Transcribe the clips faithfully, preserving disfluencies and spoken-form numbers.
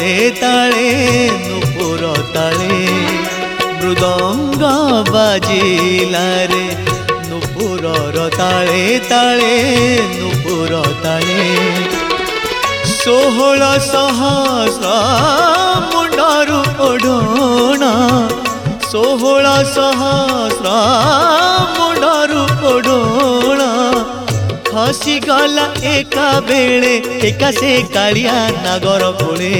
ताले ताले नुपुर ताले मृदंग बाजिला रे नुपुरर ताले ताले नुपुर ताले षोहल सहस्र मुंडरू ओढ़णा षोहल सहस्र मुंडरू ओढ़णा खसी गला एका बेले एका से कालिया नागर कोले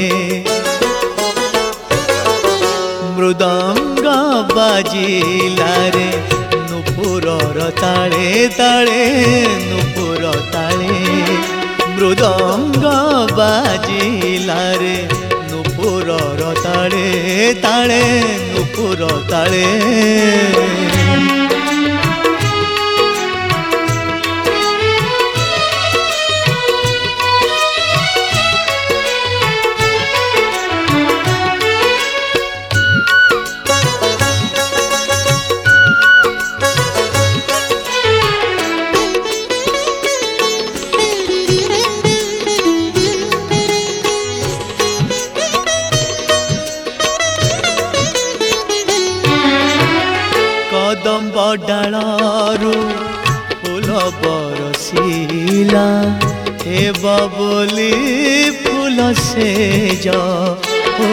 मृदंग बाजिला रे नुपुरर ताले ताले नुपुर ताले मृदंग बाजिला रे नुपुरर ताले ताले नुपुर ताले कदम्ब डालू फूल बरसीला हे बबली फूल से जा ओ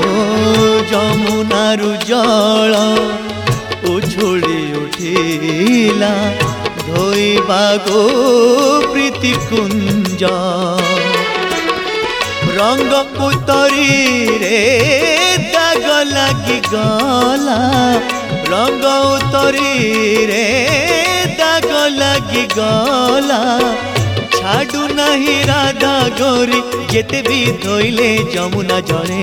जमुनारु जल उछुड़ी उठिला धोइबाको प्रीति कुंज रंग उतरी रे दाग लगी गला रंग उतरी रे दाग लगी गला छाड़ू नहीं राधा गौरी जेते भी धोइले जमुना जले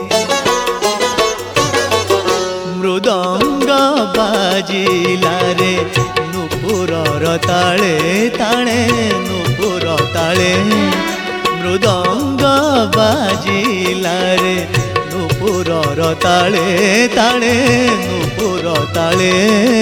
मृदंग बाजिला रे नुपुरर ताले ताले नुपुर ताले मृदंग बाजिला रे नुपुरर ताले ताले नुपुर ताले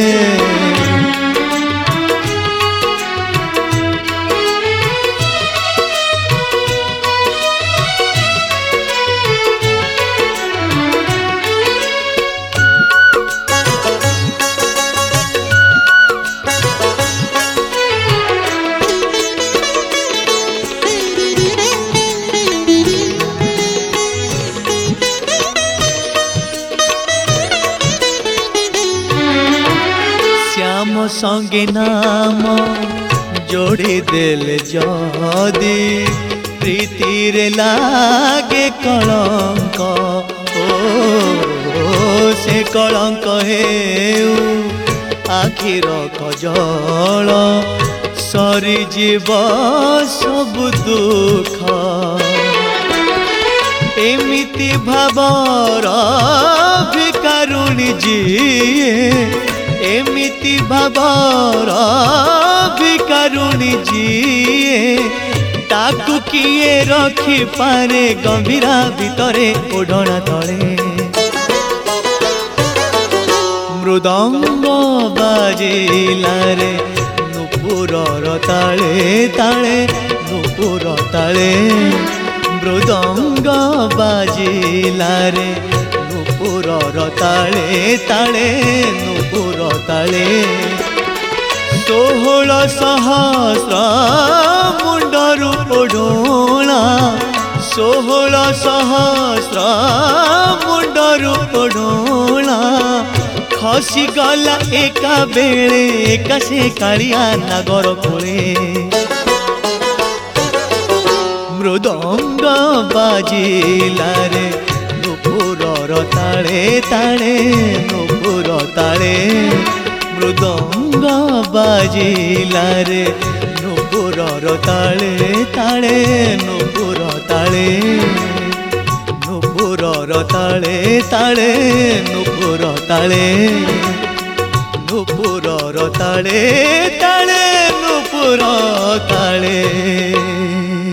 श्याम संगे नाम जोड़ी देल जदी प्रीति रे लागे कलंक ओ, ओ से कलंक हेउ आखिर कजल सरी जीव सब दुख एमिति भावर भिकारुणी जी एमिति भावर भिकारुणी जी ताकू किए रखी पारे गंभीरा भितरे ओढ़ना तले मृदंग बाजिला रे नुपुरर ताले ताले नुपुर ताले मृदंग बाजिला रे नुपुरर ताले ताले नुपुर ताले षोहल सहस्र मुंडरू ओढ़णा षोहल सहस्र मुंडरू ओढ़णा खसी गला एका बेले एका से कालिया नागर कोले मृदंग बाजिला रे नुपुरर ताले ताले नुपुर ताले मृदंग बाजिला रे नुपुरर ताले ताले नुपुर ताले नुपुरर ताले ताले नुपुर ताले नुपुरर ताले ताले नुपुर ताले।